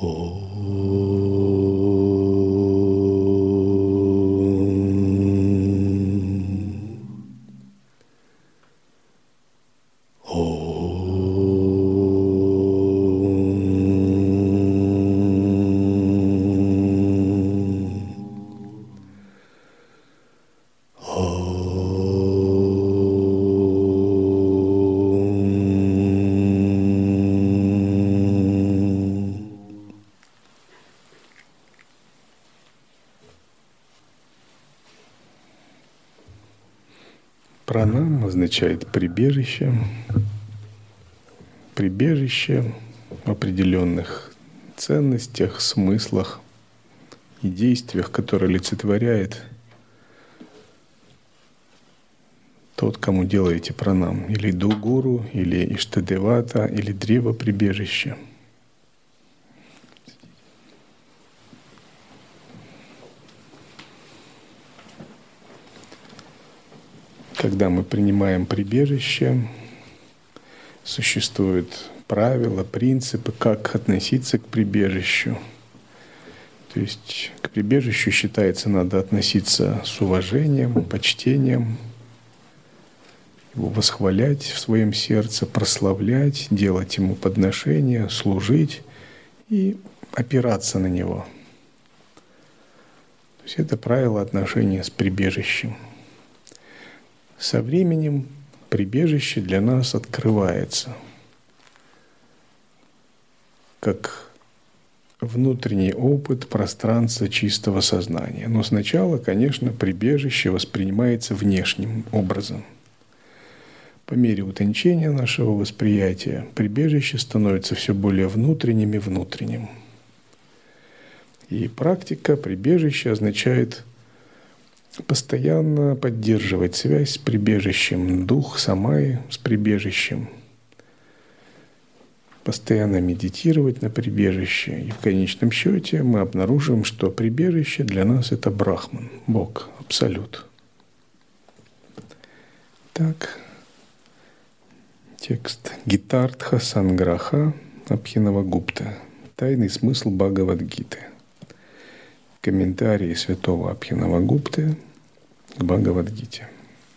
Пранам означает прибежище. Прибежище в определенных ценностях, смыслах и действиях, которые олицетворяет тот, кому делаете пранам. Или дугуру, или иштадевата, или древо прибежище. Когда мы принимаем прибежище, существуют правила, принципы, как относиться к прибежищу. То есть к прибежищу, считается, надо относиться с уважением, почтением, его восхвалять в своем сердце, прославлять, делать ему подношения, служить и опираться на него. То есть это правило отношения с прибежищем. Со временем прибежище для нас открывается как внутренний опыт пространства чистого сознания. Но сначала, конечно, прибежище воспринимается внешним образом. По мере утончения нашего восприятия прибежище становится все более внутренним и внутренним. И практика прибежища означает постоянно поддерживать связь с прибежищем, дух самаи с прибежищем, постоянно медитировать на прибежище. И в конечном счете мы обнаружим, что прибежище для нас — это Брахман, Бог, Абсолют. Так, текст Гитартха Санграха Абхинавагупта. Тайный смысл Бхагавад-гиты. Комментарии святого Абхинавагупты к Бхагавад-гите.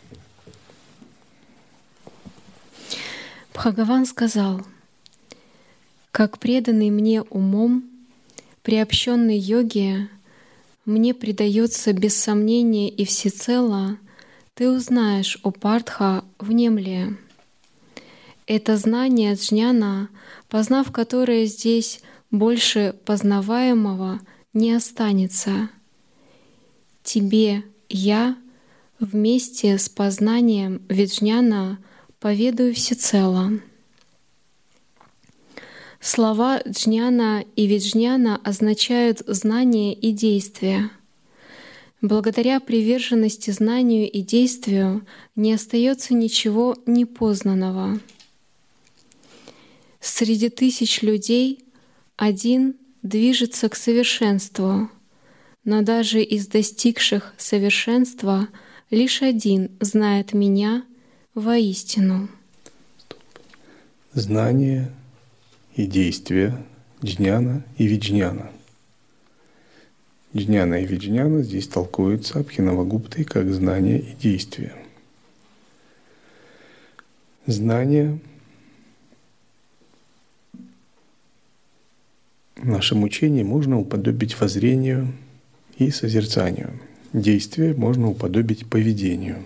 Бхагаван сказал: «Как преданный мне умом, приобщенный йоге, мне предается без сомнения и всецело, ты узнаешь, о Партха, внемли. Это знание джняна, познав которое здесь больше познаваемого, не останется. Тебе я вместе с познанием виджняна поведаю всецело». Слова джняна и виджняна означают знание и действие. Благодаря приверженности знанию и действию не остается ничего непознанного. Среди тысяч людей один движется к совершенству, но даже из достигших совершенства лишь один знает Меня воистину. Знание и действие джняна и виджняна. Джняна и виджняна здесь толкуются Абхинавагуптой как знание и действие. Знание в нашем учении можно уподобить воззрению и созерцанию. Действие можно уподобить поведению.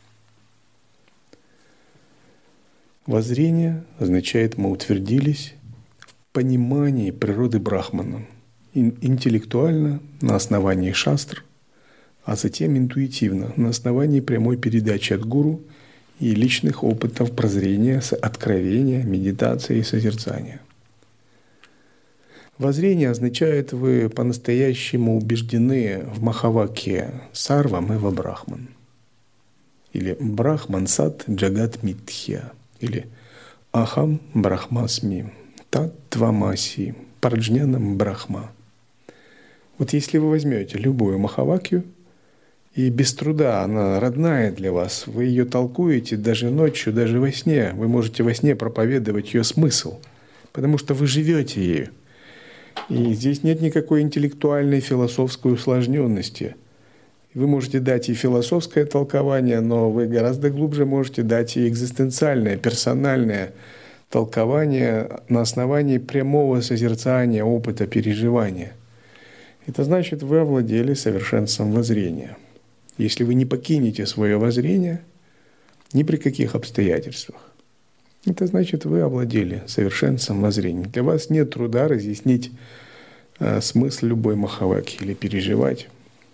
Воззрение означает, мы утвердились в понимании природы Брахмана, интеллектуально на основании шастр, а затем интуитивно на основании прямой передачи от гуру и личных опытов прозрения, откровения, медитации и созерцания. Воззрение означает, вы по-настоящему убеждены в Махавакье «Сарвам эва Брахман» или «Брахман сат джагат митхья» или «Ахам брахмасми тат твамаси парджнянам брахма». Вот если вы возьмете любую Махавакью, и без труда она родная для вас, вы ее толкуете даже ночью, даже во сне, вы можете во сне проповедовать ее смысл, потому что вы живете ею. И здесь нет никакой интеллектуальной философской усложненности. Вы можете дать и философское толкование, но вы гораздо глубже можете дать и экзистенциальное, персональное толкование на основании прямого созерцания, опыта, переживания. Это значит, вы овладели совершенством воззрения. Если вы не покинете свое воззрение ни при каких обстоятельствах, это значит, вы овладели совершенством воззрения. Для вас нет труда разъяснить смысл любой махаваки или переживать.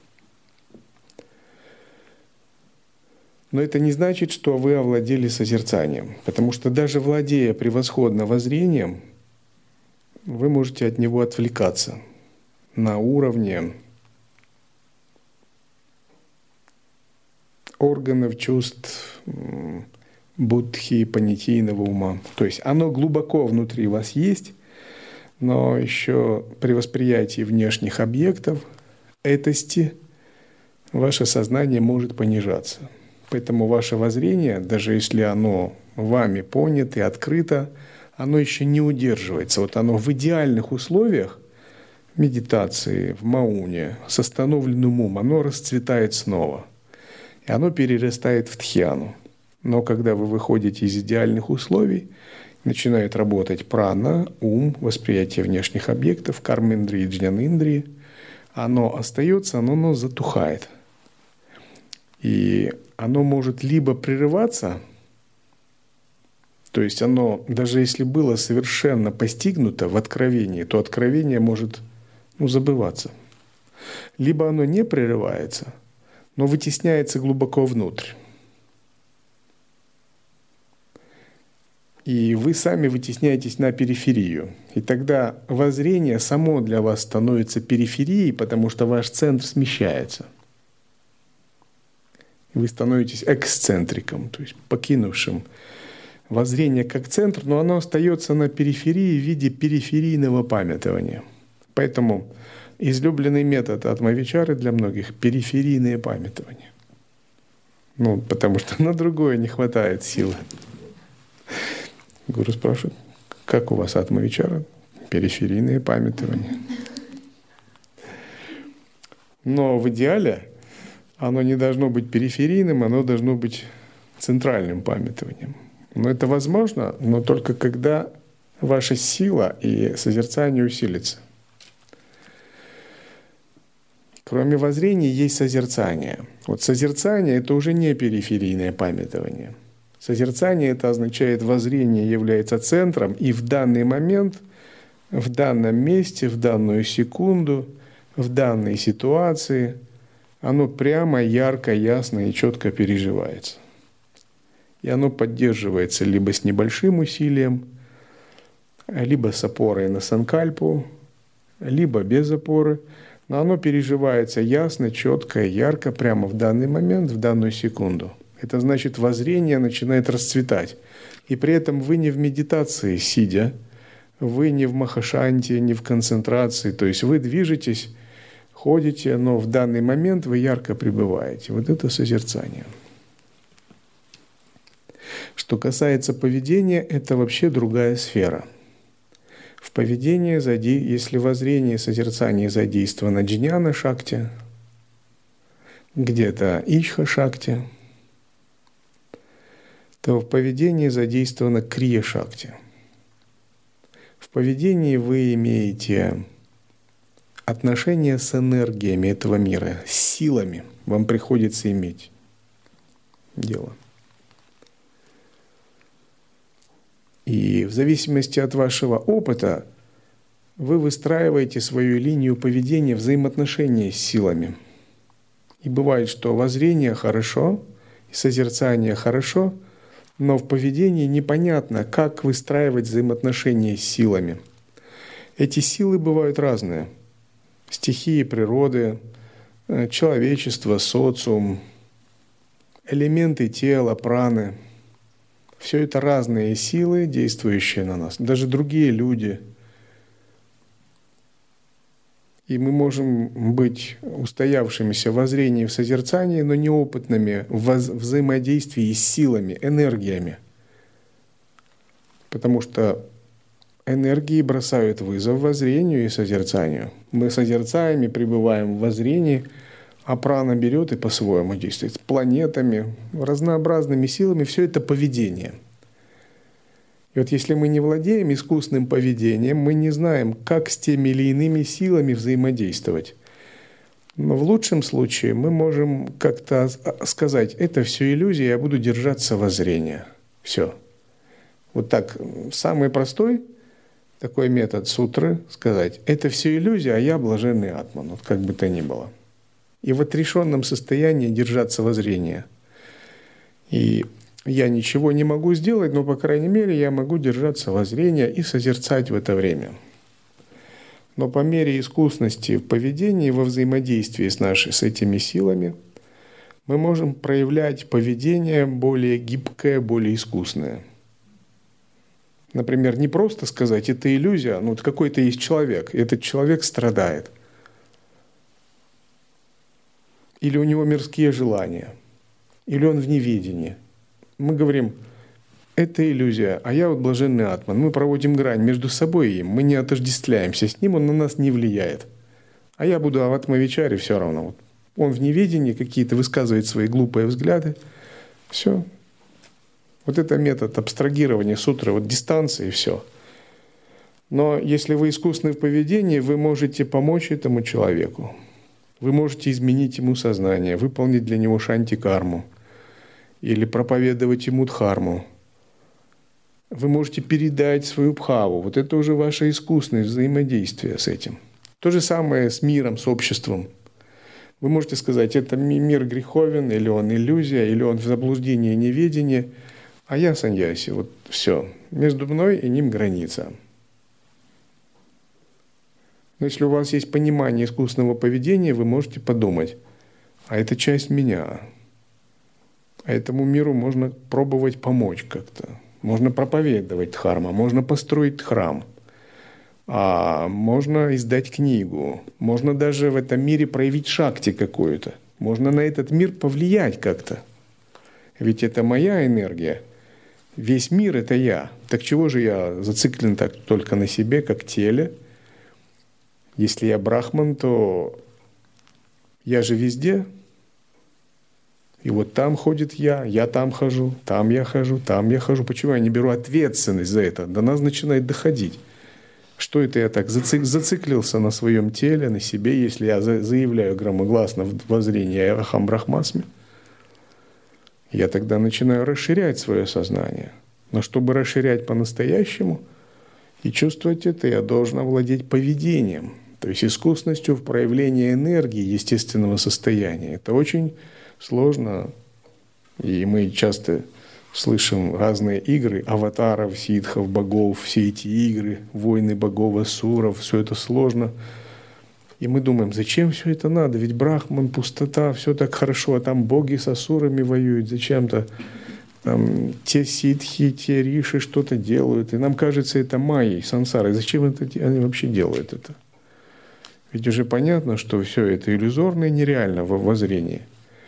Но это не значит, что вы овладели созерцанием, потому что даже владея превосходно воззрением, вы можете от него отвлекаться на уровне органов, чувств, буддхи, понятийного ума. То есть оно глубоко внутри вас есть, но еще при восприятии внешних объектов, этости, ваше сознание может понижаться. Поэтому ваше воззрение, даже если оно вами понято и открыто, оно еще не удерживается. Вот оно в идеальных условиях медитации, в мауне, с остановленным умом, оно расцветает снова. И оно перерастает в дхьяну. Но когда вы выходите из идеальных условий, начинает работать прана, ум, восприятие внешних объектов, карминдрии, джняниндрии, оно остается, но оно затухает. И оно может либо прерываться, то есть оно, даже если было совершенно постигнуто в откровении, то откровение может забываться. Либо оно не прерывается, но вытесняется глубоко внутрь. И вы сами вытесняетесь на периферию. И тогда воззрение само для вас становится периферией, потому что ваш центр смещается. Вы становитесь эксцентриком, то есть покинувшим воззрение как центр, но оно остается на периферии в виде периферийного памятования. Поэтому излюбленный метод атма-вичары для многих — периферийное памятование. Потому что на другое не хватает силы. Гуру спрашивает, как у вас атма-вичара? Периферийное памятование. Но в идеале оно не должно быть периферийным, оно должно быть центральным памятованием. Но это возможно, но только когда ваша сила и созерцание усилится. Кроме воззрения есть созерцание. Вот созерцание — это уже не периферийное памятование. Созерцание — это означает, воззрение является центром, и в данный момент, в данном месте, в данную секунду, в данной ситуации оно прямо, ярко, ясно и четко переживается. И оно поддерживается либо с небольшим усилием, либо с опорой на санкальпу, либо без опоры, но оно переживается ясно, четко, ярко, прямо в данный момент, в данную секунду. Это значит, воззрение начинает расцветать. И при этом вы не в медитации сидя, вы не в махашанте, не в концентрации. То есть вы движетесь, ходите, но в данный момент вы ярко пребываете. Вот это созерцание. Что касается поведения, это вообще другая сфера. В поведении, если воззрение и созерцание задействовано джняна-шакти, где-то ичха-шакти, то в поведении задействована крия-шакти. В поведении вы имеете отношения с энергиями этого мира, с силами. Вам приходится иметь дело. И в зависимости от вашего опыта вы выстраиваете свою линию поведения, взаимоотношения с силами. И бывает, что воззрение хорошо, и созерцание хорошо, но в поведении непонятно, как выстраивать взаимоотношения с силами. Эти силы бывают разные. Стихии природы, человечество, социум, элементы тела, праны. Все это разные силы, действующие на нас. Даже другие люди. И мы можем быть устоявшимися в воззрении, в созерцании, но неопытными в взаимодействии с силами, энергиями. Потому что энергии бросают вызов воззрению и созерцанию. Мы созерцаем и пребываем в воззрении, а прана берет и по-своему действует. С планетами, разнообразными силами, все это поведение. И вот если мы не владеем искусным поведением, мы не знаем, как с теми или иными силами взаимодействовать. Но в лучшем случае мы можем как-то сказать: это все иллюзия, я буду держаться воззрения. Все. Вот так, самый простой такой метод сутры — сказать: это все иллюзия, а я блаженный атман, вот как бы то ни было. И в отрешенном состоянии держаться воззрения. И я ничего не могу сделать, но, по крайней мере, я могу держаться воззрения и созерцать в это время. Но по мере искусности в поведении, во взаимодействии с этими силами, мы можем проявлять поведение более гибкое, более искусное. Например, не просто сказать: это иллюзия, ну вот какой-то есть человек, и этот человек страдает. Или у него мирские желания, или он в неведении. Мы говорим: это иллюзия, а я вот блаженный атман. Мы проводим грань между собой и им, мы не отождествляемся с ним, он на нас не влияет. А я буду в атмавичаре все равно. Вот он в неведении какие-то высказывает свои глупые взгляды. Все. Вот это метод абстрагирования сутры, вот дистанция и все. Но если вы искусны в поведении, вы можете помочь этому человеку. Вы можете изменить ему сознание, выполнить для него шанти-карму или проповедовать ему дхарму. Вы можете передать свою бхаву. Вот это уже ваше искусное взаимодействие с этим. То же самое с миром, с обществом. Вы можете сказать: это мир греховен, или он иллюзия, или он в заблуждении, неведении, а я саньяси. Вот все. Между мной и ним граница. Но если у вас есть понимание искусственного поведения, вы можете подумать: а это часть меня. А этому миру можно пробовать помочь как-то. Можно проповедовать дхарма, можно построить храм, можно издать книгу, можно даже в этом мире проявить шакти какую-то. Можно на этот мир повлиять как-то. Ведь это моя энергия. Весь мир — это я. Так чего же я зациклен так только на себе, как теле? Если я брахман, то я же везде. И вот там ходит я там хожу, там я хожу, там я хожу. Почему я не беру ответственность за это? До нас начинает доходить. Что это я так зациклился на своем теле, на себе, если я заявляю громогласно в воззрении Ахам Брахмасми? Я тогда начинаю расширять свое сознание. Но чтобы расширять по-настоящему и чувствовать это, я должен овладеть поведением, то есть искусностью в проявлении энергии естественного состояния. Это очень сложно, и мы часто слышим разные игры аватаров, ситхов, богов, все эти игры, войны богов, асуров, все это сложно. И мы думаем: зачем все это надо? Ведь брахман, пустота, все так хорошо, а там боги с асурами воюют, зачем-то там те ситхи, те риши что-то делают. И нам кажется, это майей, сансарой. Зачем они вообще делают это? Ведь уже понятно, что все это иллюзорно и нереально в воззрении.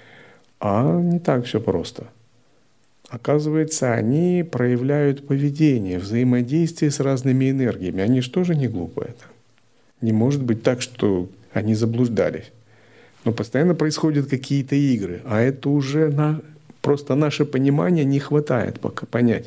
А не так все просто. Оказывается, они проявляют поведение, взаимодействие с разными энергиями. Они же тоже не глупые. Не может быть так, что они заблуждались. Но постоянно происходят какие-то игры, а это уже просто наше понимание не хватает пока понять.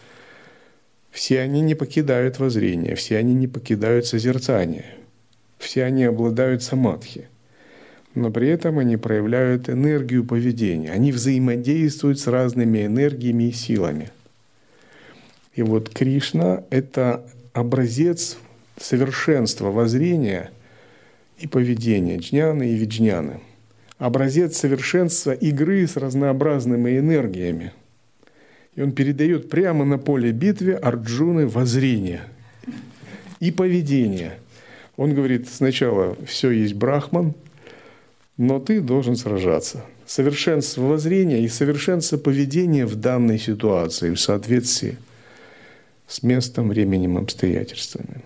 Все они не покидают воззрение, все они не покидают созерцание, все они обладают самадхи. Но при этом они проявляют энергию поведения. Они взаимодействуют с разными энергиями и силами. И вот Кришна — это образец совершенства воззрения и поведения, джняны и виджняны. Образец совершенства игры с разнообразными энергиями. И он передает прямо на поле битвы Арджуны воззрение и поведение. Он говорит: сначала все есть брахман, но ты должен сражаться. Совершенство воззрения и совершенство поведения в данной ситуации, в соответствии с местом, временем, обстоятельствами.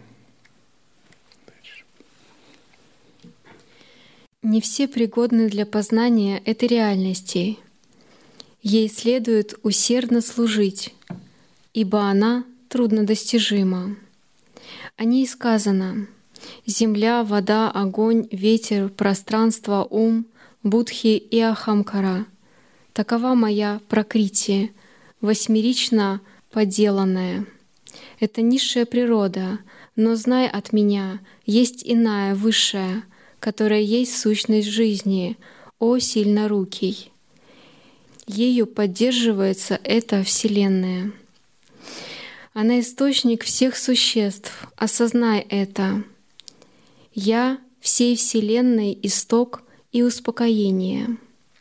Не все пригодны для познания этой реальности. Ей следует усердно служить, ибо она труднодостижима. О ней сказано: «Земля, вода, огонь, ветер, пространство, ум, будхи и ахамкара. Такова моя пракрити, восьмерично поделанная. Это низшая природа, но знай от меня, есть иная, высшая, которая есть сущность жизни, о сильнорукий. Ею поддерживается эта Вселенная. Она источник всех существ, осознай это. Я всей Вселенной исток и успокоение.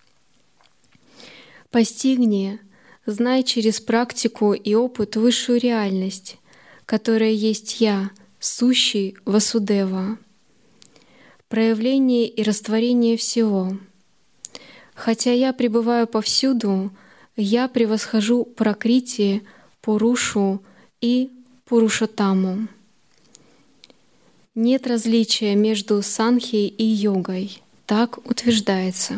Постигни, знай через практику и опыт высшую реальность, которая есть Я, сущий Васудева, проявление и растворение всего. Хотя я пребываю повсюду, я превосхожу Пракрити, Пурушу и Пурушатаму. Нет различия между санхей и йогой, так утверждается.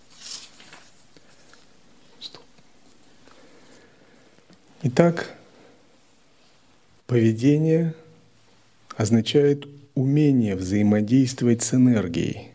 Итак, поведение означает умение взаимодействовать с энергией.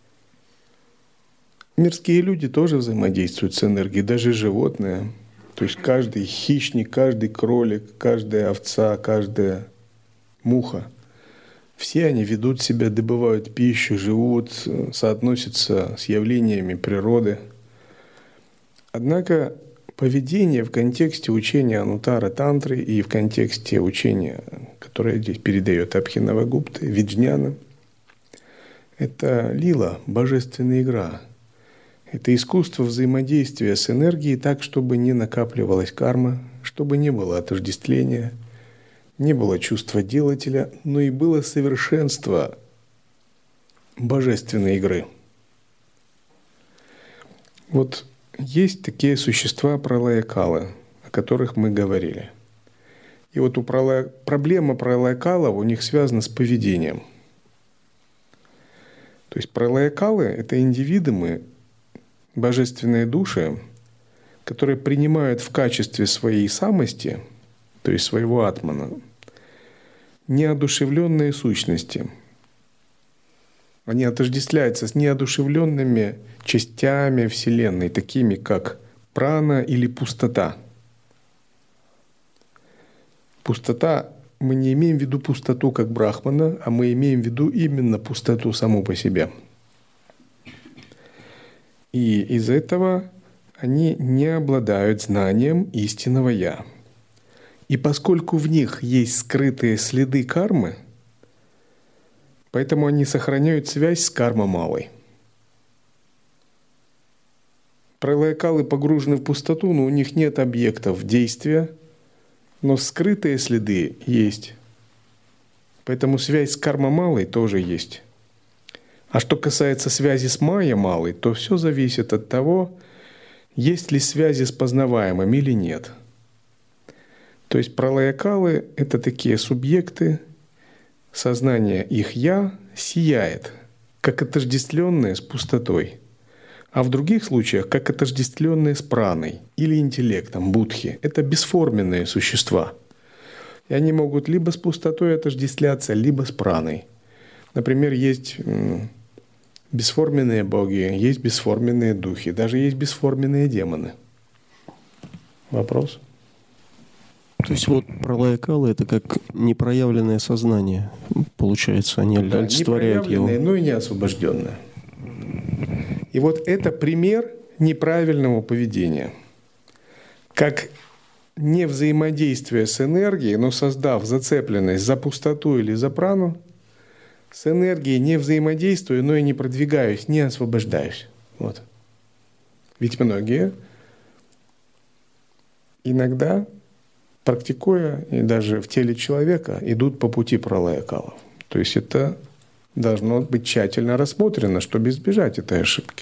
Мирские люди тоже взаимодействуют с энергией, даже животные. То есть каждый хищник, каждый кролик, каждая овца, каждая муха. Все они ведут себя, добывают пищу, живут, соотносятся с явлениями природы. Однако поведение в контексте учения Анутара Тантры и в контексте учения, которое здесь передает Абхинавагупта, Виджняна, это лила, божественная игра. Это искусство взаимодействия с энергией так, чтобы не накапливалась карма, чтобы не было отождествления, не было чувства делателя, но и было совершенство божественной игры. Вот есть такие существа пралая-калы, о которых мы говорили. И вот проблема пралая-калов у них связана с поведением. То есть пралая-калы — это индивидуумы, божественные души, которые принимают в качестве своей самости, то есть своего атмана, неодушевленные сущности. Они отождествляются с неодушевленными частями Вселенной, такими как прана или пустота. Пустота, мы не имеем в виду пустоту как брахмана, а мы имеем в виду именно пустоту саму по себе. И из-за этого они не обладают знанием истинного «Я». И поскольку в них есть скрытые следы кармы, поэтому они сохраняют связь с карма-малой. Пралая-калы погружены в пустоту, но у них нет объектов действия, но скрытые следы есть. Поэтому связь с карма-малой тоже есть. А что касается связи с майя-малой, то все зависит от того, есть ли связи с познаваемым или нет. То есть пралая-калы — это такие субъекты, сознание их «я» сияет, как отождествленное с пустотой, а в других случаях как отождествленное с праной или интеллектом, будхи. Это бесформенные существа. И они могут либо с пустотой отождествляться, либо с праной. Например, есть бесформенные боги, есть бесформенные духи, даже есть бесформенные демоны. Вопрос? То есть вот пралая-калы — это как непроявленное сознание, получается, они олицетворяют его. Непроявленное, но и не освобожденное. И вот это пример неправильного поведения. Как не взаимодействие с энергией, но создав зацепленность за пустоту или за прану, с энергией не взаимодействую, но и не продвигаюсь, не освобождаюсь. Вот. Ведь многие иногда, практикуя, и даже в теле человека, идут по пути пралая-калов. То есть это должно быть тщательно рассмотрено, чтобы избежать этой ошибки.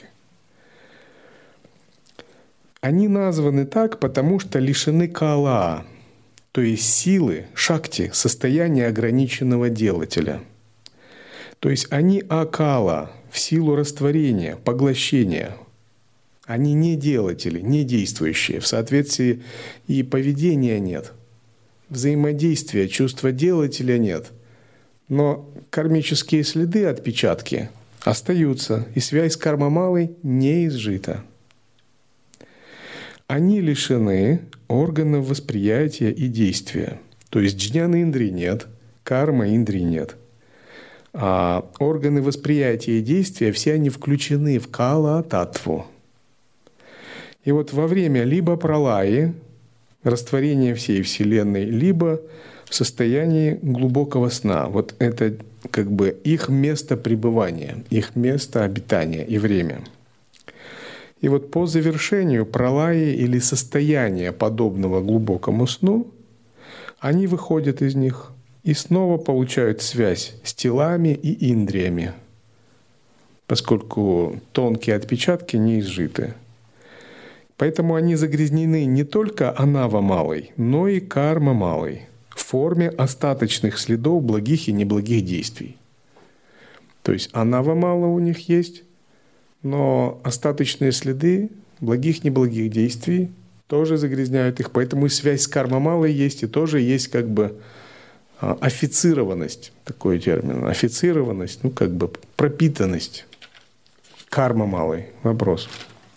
Они названы так, потому что лишены кала, то есть силы, шакти, состояния ограниченного делателя. То есть они акала, в силу растворения, поглощения. Они не делатели, не действующие. В соответствии и поведения нет. Взаимодействия, чувства делателя нет. Но кармические следы, отпечатки остаются, и связь с карма-малой не изжита. Они лишены органов восприятия и действия. То есть джняна индрии нет, карма индрии нет. А органы восприятия и действия, все они включены в кала-татву. И вот во время либо пралаи, растворения всей Вселенной, либо в состоянии глубокого сна. Вот это как бы их место пребывания, их место обитания и время. И вот по завершению пралаи или состояния, подобного глубокому сну, они выходят из них и снова получают связь с телами и индриями, поскольку тонкие отпечатки не изжиты. Поэтому они загрязнены не только анава-малой, но и карма-малой в форме остаточных следов благих и неблагих действий. То есть анава-мала у них есть, но остаточные следы благих и неблагих действий тоже загрязняют их. Поэтому и связь с карма-малой есть, и тоже есть как бы офицированность, такой термин. Офицированность, ну как бы пропитанность карма-малой. Вопрос.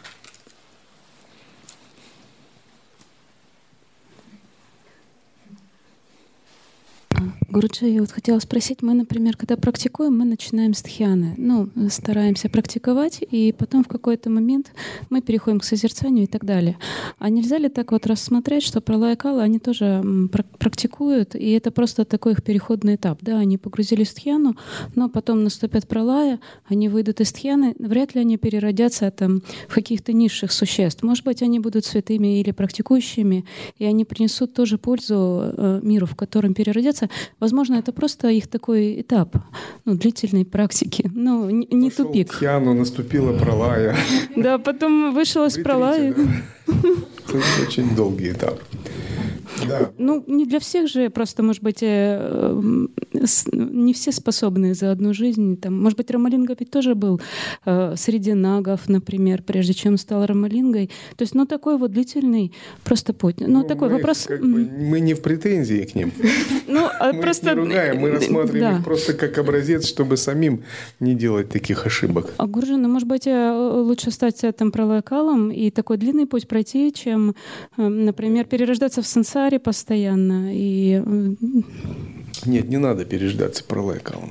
Гуруджи, я вот хотела спросить, мы, например, когда практикуем, мы начинаем с дхьяны, стараемся практиковать, и потом в какой-то момент мы переходим к созерцанию и так далее. А нельзя ли так вот рассмотреть, что пралая-кала, они тоже практикуют, и это просто такой их переходный этап. Да, они погрузились в дхьяну, но потом наступят пралая, они выйдут из дхьяны, вряд ли они переродятся там в каких-то низших существ. Может быть, они будут святыми или практикующими, и они принесут тоже пользу миру, в котором переродятся. Возможно, это просто их такой этап, длительной практики, не тупик. В дхьяну, наступила пралая. Да, потом вышел из пралая. Это очень долгий этап. Да. Не для всех же, просто, может быть, не все способны за одну жизнь. Может быть, Рамалинга ведь тоже был среди нагов, например, прежде чем стал Рамалингой. То есть, такой вот длительный просто путь. Такой вопрос. Мы не в претензии к ним. Мы просто их не ругаем, мы рассматриваем их просто как образец, чтобы самим не делать таких ошибок. А Гуруджи, может быть, лучше стать там пралая-калом и такой длинный путь пройти, чем, например, перерождаться в сансаре постоянно и... Нет, не надо перерождаться пралая-калом.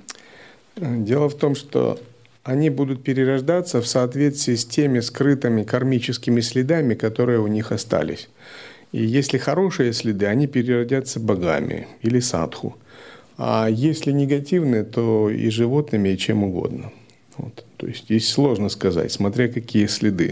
Дело в том, что они будут перерождаться в соответствии с теми скрытыми кармическими следами, которые у них остались. И если хорошие следы, они переродятся богами или садху. А если негативные, то и животными, и чем угодно. То есть здесь сложно сказать, смотря какие следы.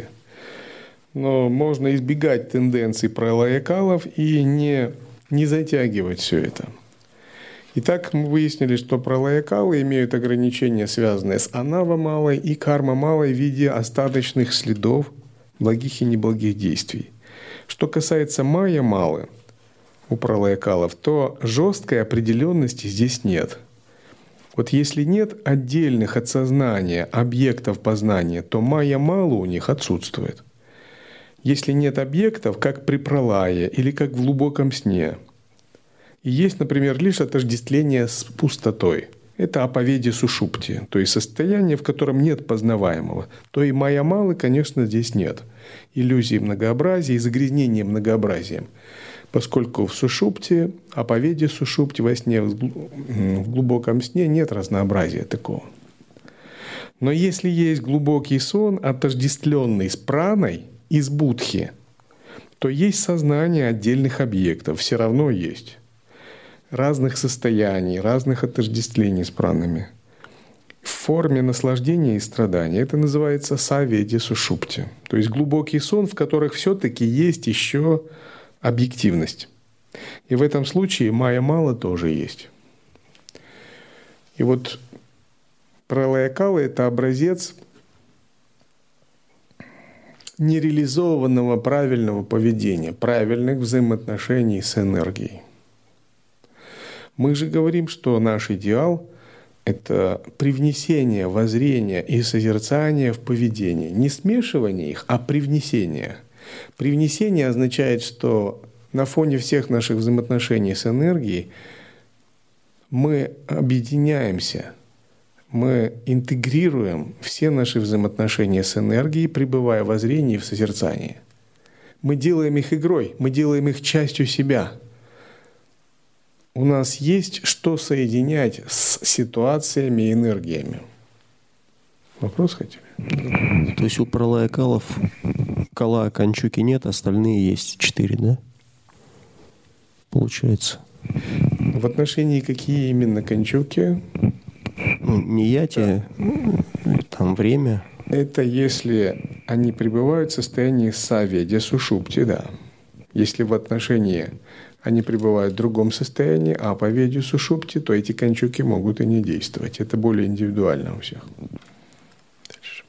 Но можно избегать тенденций пралая-калов и не затягивать все это. Итак, мы выяснили, что пралая-калы имеют ограничения, связанные с анава-малой и карма-малой в виде остаточных следов благих и неблагих действий. Что касается майя-малы у пралая-калов, то жесткой определенности здесь нет. Вот если нет отдельных от сознания объектов познания, то майя-мала у них отсутствует. Если нет объектов, как при пралае или как в глубоком сне, и есть, например, лишь отождествление с пустотой, это аповеди сушупти, то есть состояние, в котором нет познаваемого, то и майя-малы, конечно, здесь нет. Иллюзии многообразия и загрязнения многообразием, поскольку в сушупти, аповеди сушупти, во сне, в глубоком сне нет разнообразия такого. Но если есть глубокий сон, отождествленный с праной, из будхи, то есть сознание отдельных объектов, все равно есть. Разных состояний, разных отождествлений с пранами. В форме наслаждения и страдания. Это называется саведи сушупти. То есть глубокий сон, в которых все-таки есть еще объективность. И в этом случае майя-мала тоже есть. И вот пралая-кала — это образец нереализованного правильного поведения, правильных взаимоотношений с энергией. Мы же говорим, что наш идеал — это привнесение воззрения и созерцания в поведение. Не смешивание их, а привнесение. Привнесение означает, что на фоне всех наших взаимоотношений с энергией мы объединяемся, мы интегрируем все наши взаимоотношения с энергией, пребывая в озрении и в созерцании. Мы делаем их игрой, мы делаем их частью себя. У нас есть что соединять с ситуациями и энергиями. Вопрос хотели? То есть у пралая-калов кала Канчуки нет, остальные есть 4, да? Получается. В отношении какие именно Канчуки? Ну, нияти, там время. Это если они пребывают в состоянии саведя сушупти, да. Если в отношении они пребывают в другом состоянии, а по ведью сушупти, то эти Канчуки могут и не действовать. Это более индивидуально у всех. Дальше.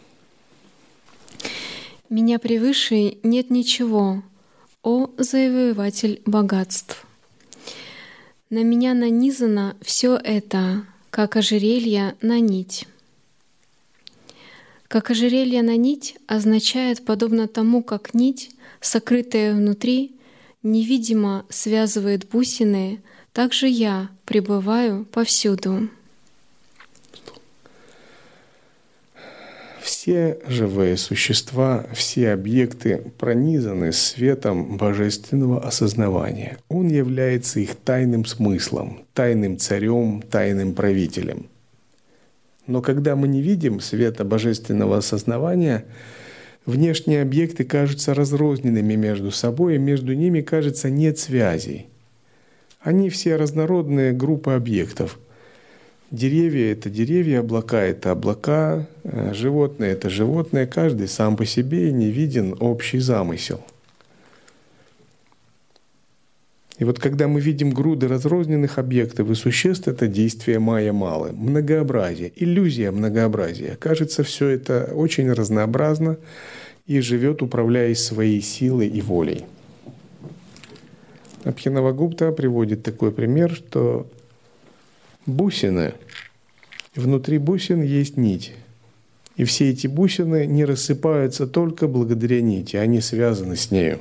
«Меня превыше нет ничего, о завоеватель богатств. На меня нанизано все это, как ожерелье на нить». Как ожерелье на нить означает, подобно тому, как нить, сокрытая внутри, невидимо связывает бусины, так же я пребываю повсюду. Все живые существа, все объекты пронизаны светом божественного осознавания. Он является их тайным смыслом, тайным царем, тайным правителем. Но когда мы не видим света божественного осознавания, внешние объекты кажутся разрозненными между собой, и между ними, кажется, нет связей. Они все разнородные группы объектов. Деревья — это деревья, облака — это облака, животные — это животные. Каждый сам по себе и не виден общий замысел. И вот когда мы видим груды разрозненных объектов и существ, это действие майя-малы, многообразие, иллюзия многообразия. Кажется, все это очень разнообразно и живет, управляясь своей силой и волей. Абхинавагупта приводит такой пример, что бусины, внутри бусин есть нить. И все эти бусины не рассыпаются только благодаря нити, они связаны с нею.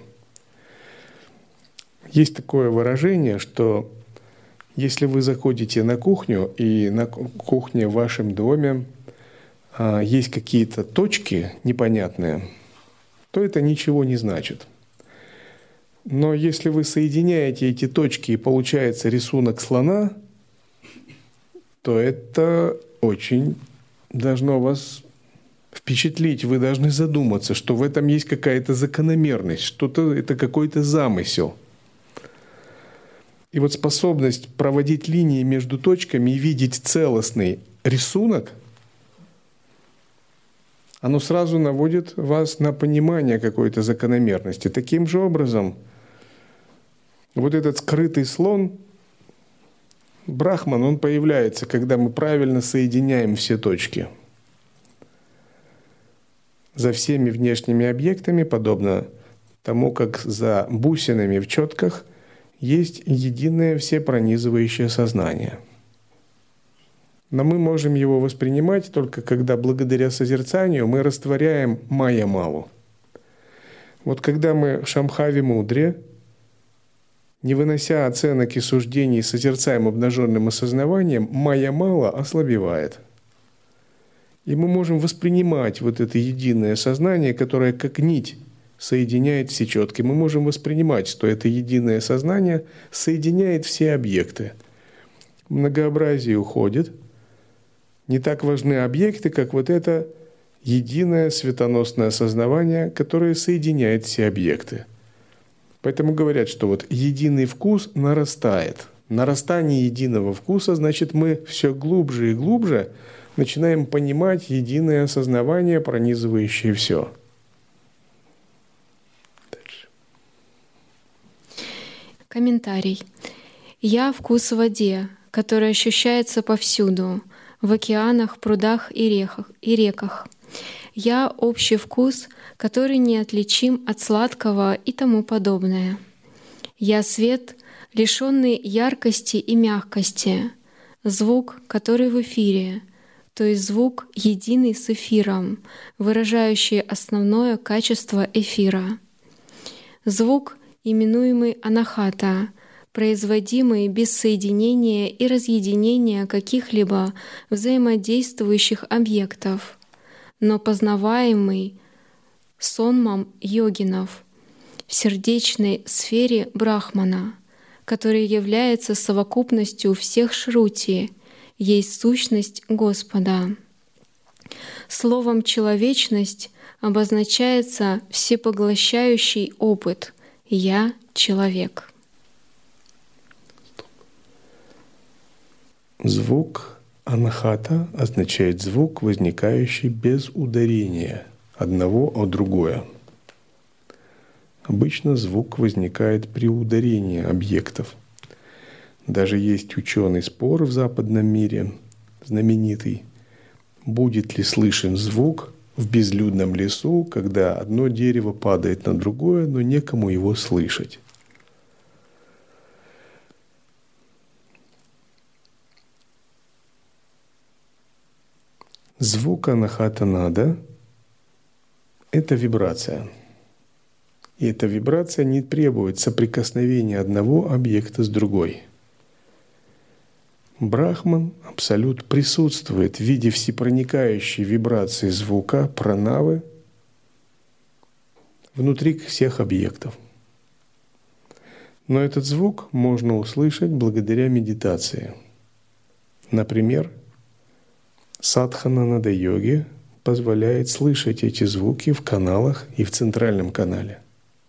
Есть такое выражение, что если вы заходите на кухню, и на кухне в вашем доме есть какие-то точки непонятные, то это ничего не значит. Но если вы соединяете эти точки и получается рисунок слона, то это очень должно вас впечатлить. Вы должны задуматься, что в этом есть какая-то закономерность, что-то, это какой-то замысел. И вот способность проводить линии между точками и видеть целостный рисунок, оно сразу наводит вас на понимание какой-то закономерности. Таким же образом, вот этот скрытый слон, Брахман, он появляется, когда мы правильно соединяем все точки. За всеми внешними объектами, подобно тому, как за бусинами в четках, есть единое всепронизывающее сознание. Но мы можем его воспринимать только когда благодаря созерцанию мы растворяем майя-малу. Вот когда мы в Шамбхави-мудре, не вынося оценок и суждений, созерцаем обнаженным осознаванием, майя-мала ослабевает. И мы можем воспринимать вот это единое сознание, которое как нить соединяет все четки. Мы можем воспринимать, что это единое сознание соединяет все объекты. Многообразие уходит. Не так важны объекты, как вот это единое светоносное осознавание, которое соединяет все объекты. Поэтому говорят, что вот единый вкус нарастает. Нарастание единого вкуса, значит, мы все глубже и глубже начинаем понимать единое осознавание, пронизывающее все. Комментарий. «Я вкус в воде, который ощущается повсюду, в океанах, прудах и реках. Я общий вкус, который неотличим от сладкого и тому подобное. Я свет, лишенный яркости и мягкости, звук, который в эфире, то есть звук, единый с эфиром, выражающий основное качество эфира. Звук, именуемый анахата, производимый без соединения и разъединения каких-либо взаимодействующих объектов, но познаваемый сонмом йогинов в сердечной сфере Брахмана, который является совокупностью всех шрути, есть сущность Господа. Словом «человечность» обозначается всепоглощающий опыт «Я — человек». Звук анахата означает звук, возникающий без ударения одного о другое. Обычно звук возникает при ударении объектов. Даже есть ученый спор в западном мире, знаменитый, будет ли слышен звук в безлюдном лесу, когда одно дерево падает на другое, но некому его слышать. Звук анахата-нада – это вибрация. И эта вибрация не требует соприкосновения одного объекта с другой. Брахман, абсолют, присутствует в виде всепроникающей вибрации звука пранавы внутри всех объектов. Но этот звук можно услышать благодаря медитации. Например, садхана нада-йоги позволяет слышать эти звуки в каналах и в центральном канале.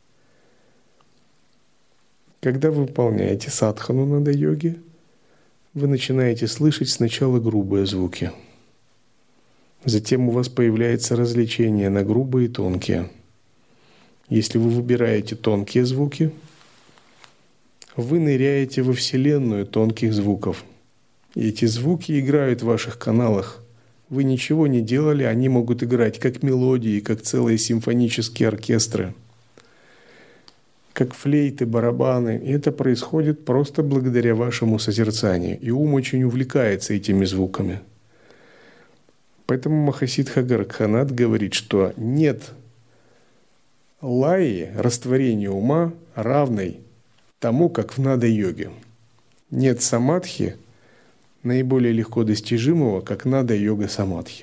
Когда вы выполняете садхану нада-йоги, вы начинаете слышать сначала грубые звуки. Затем у вас появляется различение на грубые и тонкие. Если вы выбираете тонкие звуки, вы ныряете во вселенную тонких звуков. И эти звуки играют в ваших каналах. Вы ничего не делали, они могут играть как мелодии, как целые симфонические оркестры, как флейты, барабаны. И это происходит просто благодаря вашему созерцанию. И ум очень увлекается этими звуками. Поэтому Махасидха Горакханат говорит, что нет лайи, растворения ума, равной тому, как в нада-йоге. Нет самадхи, наиболее легко достижимого, как нада-йога самадхи.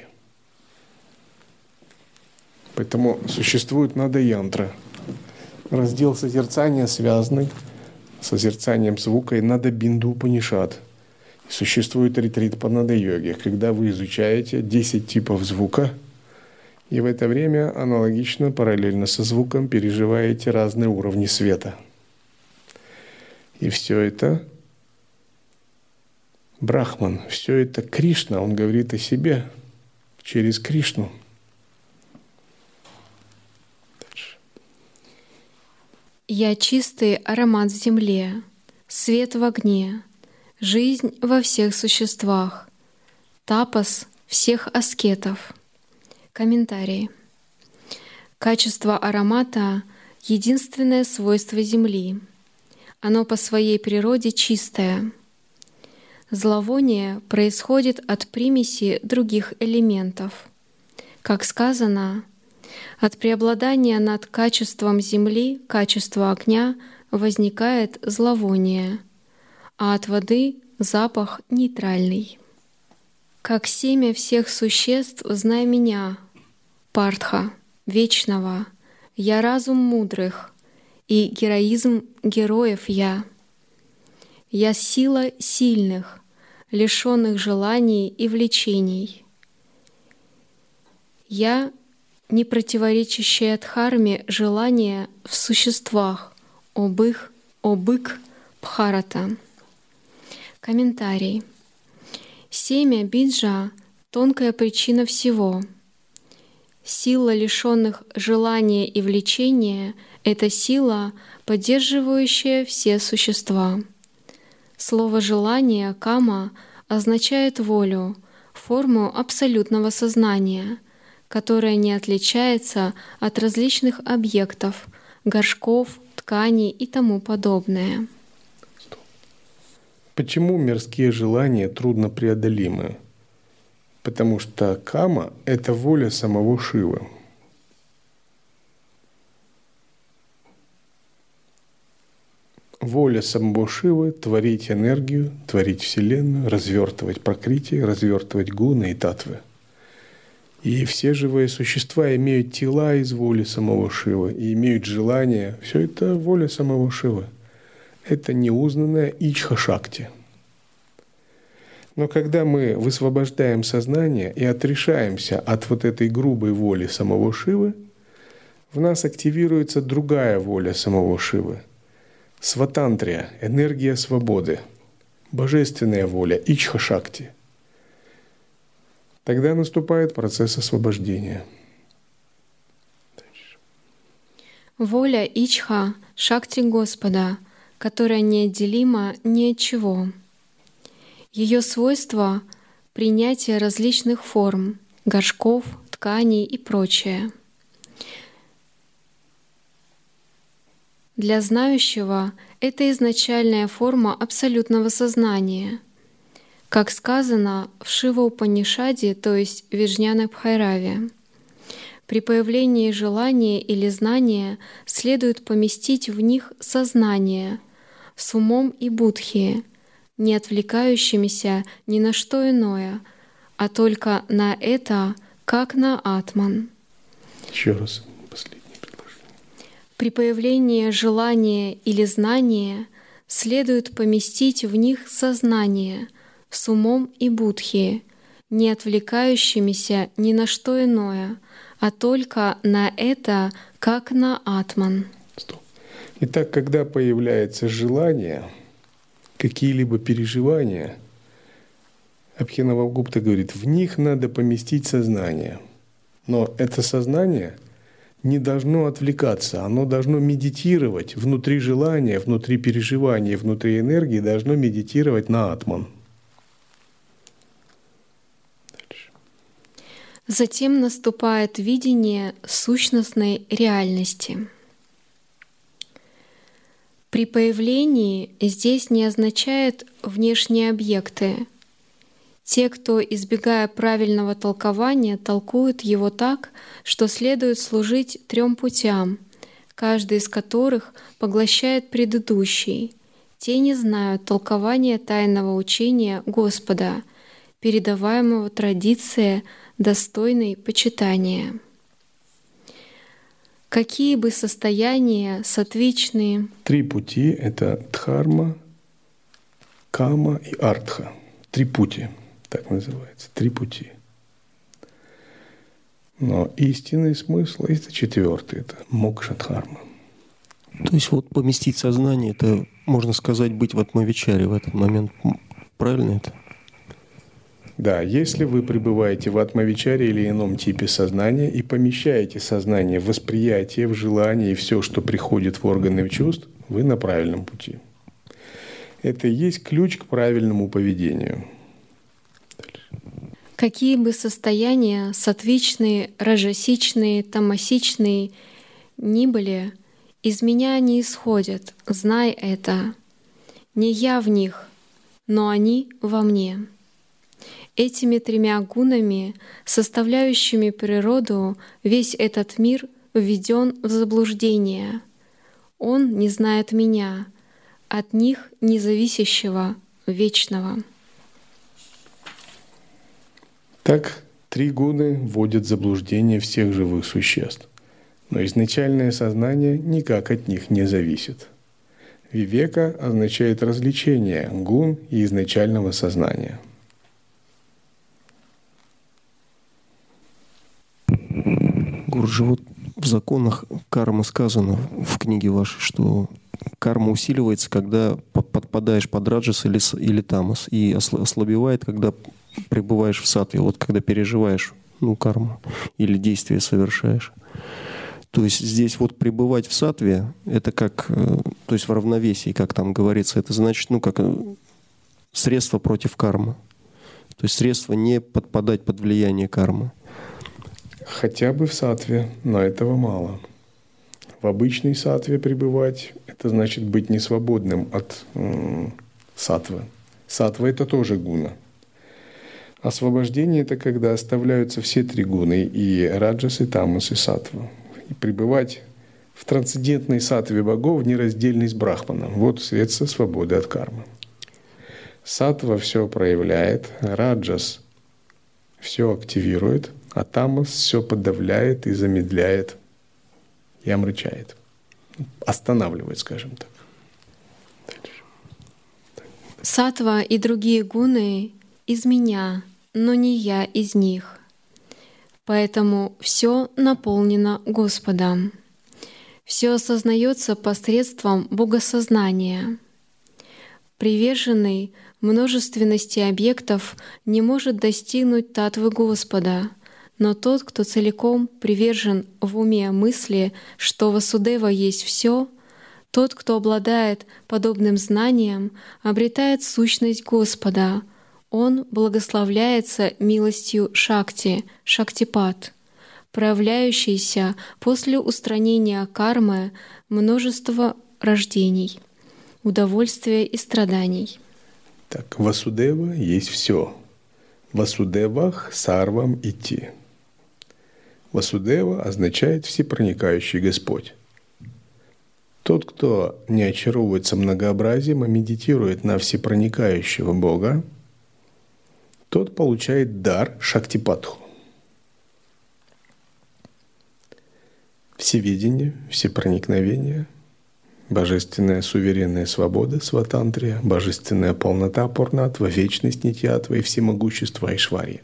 Поэтому существует нада-янтра. Раздел созерцания, связанный с созерцанием звука, и нада-бинду Упанишад. Существует ретрит по нада-йоге, когда вы изучаете 10 типов звука, и в это время аналогично, параллельно со звуком, переживаете разные уровни света. И все это Брахман, все это Кришна, он говорит о себе через Кришну. «Я чистый аромат в земле, свет в огне, жизнь во всех существах, тапас всех аскетов». Комментарий. Качество аромата — единственное свойство земли. Оно по своей природе чистое. Зловоние происходит от примеси других элементов. Как сказано, от преобладания над качеством земли, качества огня, возникает зловоние, а от воды — запах нейтральный. Как семя всех существ знай меня, Партха, вечного, я разум мудрых, и героизм героев я. Я сила сильных, лишенных желаний и влечений. Я не противоречащее дхарме желание в существах, обык Бхарата. Комментарий. Семя биджа — тонкая причина всего. Сила лишенных желания и влечения — это сила, поддерживающая все существа. Слово «желание» кама означает волю, форму абсолютного сознания, которая не отличается от различных объектов, горшков, тканей и тому подобное. Почему мирские желания труднопреодолимы? Потому что кама — это воля самого Шивы. воля самого Шивы — творить энергию, творить Вселенную, развертывать пракрити, развертывать гуны и татвы. И все живые существа имеют тела из воли самого Шивы и имеют желания. Все это воля самого Шивы. Это неузнанная ичха-шакти. Но когда мы высвобождаем сознание и отрешаемся от вот этой грубой воли самого Шивы, в нас активируется другая воля самого Шивы. Сватантрия, энергия свободы, божественная воля, ичха-шакти. Тогда наступает процесс освобождения. Воля Ичха — шакти Господа, которая неотделима ни от чего. Ее свойство — принятие различных форм, горшков, тканей и прочее. Для знающего это изначальная форма абсолютного сознания. Как сказано в Шива-Упанишаде, то есть в Вижняна-Бхайраве, при появлении желания или знания следует поместить в них сознание с умом и будхи, не отвлекающимися ни на что иное, а только на это, как на атман. Еще раз последнее предложение. При появлении желания или знания следует поместить в них сознание с умом и будхи, не отвлекающимися ни на что иное, а только на это, как на атман. Итак, когда появляется желание, какие-либо переживания, Абхинавагупта говорит, в них надо поместить сознание. Но это сознание не должно отвлекаться, оно должно медитировать внутри желания, внутри переживания, внутри энергии, должно медитировать на атман. Затем наступает видение сущностной реальности. При появлении здесь не означает внешние объекты. Те, кто, избегая правильного толкования, толкуют его так, что следует служить 3 путям, каждый из которых поглощает предыдущий. Те не знают толкования тайного учения Господа, передаваемого традицией, достойной почитания. Какие бы состояния саттвичные... 3 пути — это дхарма, кама и артха. 3 пути, так называется, 3 пути. Но истинный смысл — это 4-й, это мокша-дхарма. То есть вот поместить сознание — это, можно сказать, быть в атмавичаре в этот момент. Правильно это? Да, если вы пребываете в атмавичаре или ином типе сознания и помещаете сознание в восприятие, в желание и все, что приходит в органы чувств, вы на правильном пути. Это и есть ключ к правильному поведению. Какие бы состояния саттвичные, раджасичные, тамасичные ни были, из меня не исходят, знай это. Не я в них, но они во мне. Этими 3 гунами, составляющими природу, весь этот мир введен в заблуждение. Он не знает меня, от них независящего, вечного. Так 3 гуны вводят в заблуждение всех живых существ. Но изначальное сознание никак от них не зависит. Вивека означает развлечение гун и изначального сознания. Гурджи, вот в законах кармы сказано в книге вашей, что карма усиливается, когда подпадаешь под раджас или тамас, и ослабевает, когда пребываешь в саттве, вот когда переживаешь карму или действие совершаешь. То есть здесь вот пребывать в саттве, это как, то есть в равновесии, как там говорится, это значит, как средство против кармы. То есть средство не подпадать под влияние кармы. Хотя бы в саттве, но этого мало. В обычной саттве пребывать — это значит быть несвободным от саттвы. Саттва — это тоже гуна. Освобождение — это когда оставляются все 3 гуны — и раджас, и тамас, и саттва. И пребывать в трансцендентной саттве богов, нераздельной с брахманом. Вот средство свободы от кармы. Саттва все проявляет, раджас все активирует, а тамас все подавляет и замедляет и омрачает. Останавливает, скажем так. Дальше. Саттва и другие гуны из меня, но не я из них. Поэтому все наполнено Господом. Все осознается посредством богосознания. Приверженный множественности объектов не может достигнуть татвы Господа, но тот, кто целиком привержен в уме мысли, что Васудева есть все, тот, кто обладает подобным знанием, обретает сущность Господа. Он благословляется милостью Шакти, Шактипат, проявляющейся после устранения кармы множества рождений, удовольствия и страданий. Так, Васудева есть все. Васудевах сарвам идти. Васудева означает всепроникающий Господь. Тот, кто не очаровывается многообразием, а медитирует на всепроникающего Бога, тот получает дар Шактипатху. Всевидение, всепроникновение, божественная суверенная свобода сватантрия, божественная полнота пурнатва, вечность нитьятва и всемогущество Айшварья.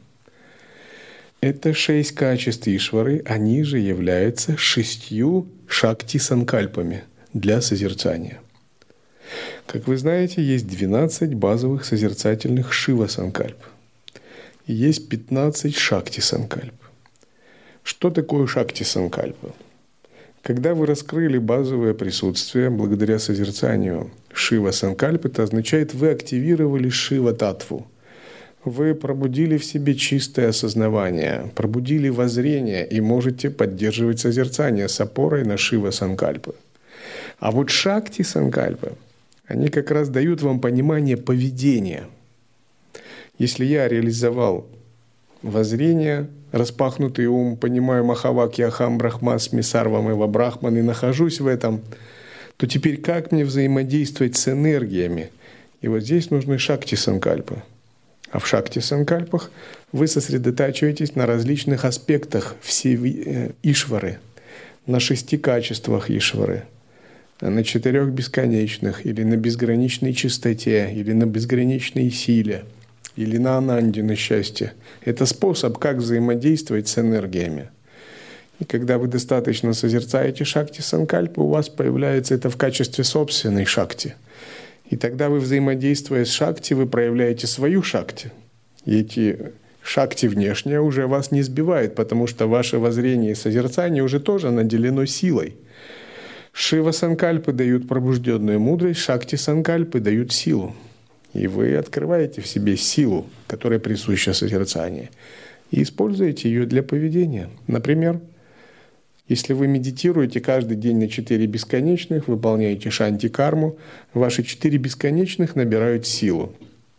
Это 6 качеств Ишвары, они же являются 6 шакти-санкальпами для созерцания. Как вы знаете, есть 12 базовых созерцательных шива-санкальп. И есть 15 шакти-санкальп. Что такое шакти-санкальпа? Когда вы раскрыли базовое присутствие благодаря созерцанию шива-санкальпы, это означает, вы активировали шива-татву. Вы пробудили в себе чистое осознавание, пробудили воззрение и можете поддерживать созерцание с опорой на шива-санкальпы. А вот шакти-санкальпы, они как раз дают вам понимание поведения. Если я реализовал воззрение, распахнутый ум, понимаю Махаваки, Ахам, Брахмасми, Сарвам, Эва, Брахман и нахожусь в этом, то теперь как мне взаимодействовать с энергиями? И вот здесь нужны шакти-санкальпы. А в шакти-санкальпах вы сосредотачиваетесь на различных аспектах всей Ишвары, на 6 качествах Ишвары, на 4 бесконечных, или на безграничной чистоте, или на безграничной силе, или на ананде, на счастье. Это способ, как взаимодействовать с энергиями. И когда вы достаточно созерцаете шакти-санкальпы, у вас появляется это в качестве собственной шакти. И тогда вы, взаимодействуя с шакти, вы проявляете свою шакти. И эти шакти внешние уже вас не сбивает, потому что ваше воззрение и созерцание уже тоже наделено силой. Шива-санкальпы дают пробужденную мудрость, шакти-санкальпы дают силу. И вы открываете в себе силу, которая присуща созерцанию, и используете ее для поведения. Например, если вы медитируете каждый день на 4 бесконечных, выполняете шанти-карму, ваши 4 бесконечных набирают силу.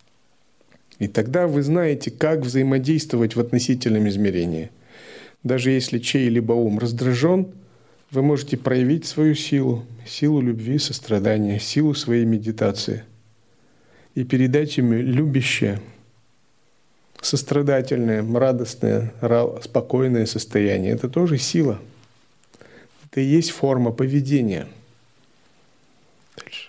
И тогда вы знаете, как взаимодействовать в относительном измерении. Даже если чей-либо ум раздражен, вы можете проявить свою силу, силу любви, сострадания, силу своей медитации и передать им любящее, сострадательное, радостное, спокойное состояние. Это тоже сила. Это и есть форма поведения. Дальше.